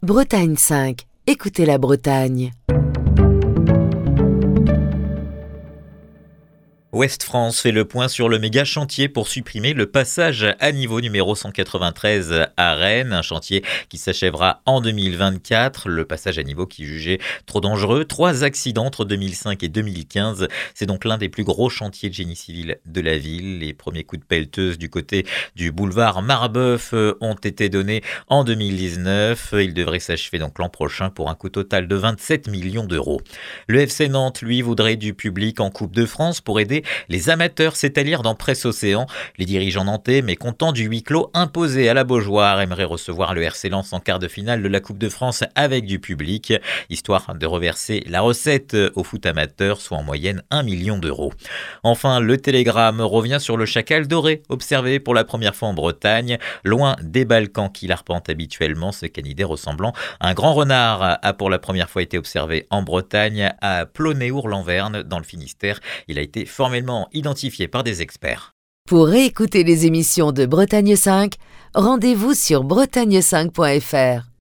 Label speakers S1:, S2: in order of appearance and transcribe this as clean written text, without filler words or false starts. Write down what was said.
S1: Bretagne 5, écoutez la Bretagne.
S2: Ouest France fait le point sur le méga chantier pour supprimer le passage à niveau numéro 193 à Rennes, un chantier qui s'achèvera en 2024. Le passage à niveau qui est jugé trop dangereux. 3 accidents entre 2005 et 2015. C'est donc l'un des plus gros chantiers de génie civil de la ville. Les premiers coups de pelleteuse du côté du boulevard Marbeuf ont été donnés en 2019. Il devrait s'achever donc l'an prochain pour un coût total de 27 millions d'euros. Le FC Nantes, lui, voudrait du public en Coupe de France pour aider les amateurs, c'est à lire dans Presse Océan. Les dirigeants nantais, mécontents du huis clos imposé à la Beaujoire, aimeraient recevoir le RC Lens en quart de finale de la Coupe de France avec du public, histoire de reverser la recette au foot amateur, soit en moyenne 1 million d'euros. Enfin, le Télégramme revient sur le chacal doré, observé pour la première fois en Bretagne, loin des Balkans qu'il arpente habituellement. Ce canidé ressemblant à un grand renard a pour la première fois été observé en Bretagne, à Plonéour-Lanverne, dans le Finistère. Il a été formellement identifié par des experts.
S1: Pour réécouter les émissions de Bretagne 5, rendez-vous sur bretagne5.fr.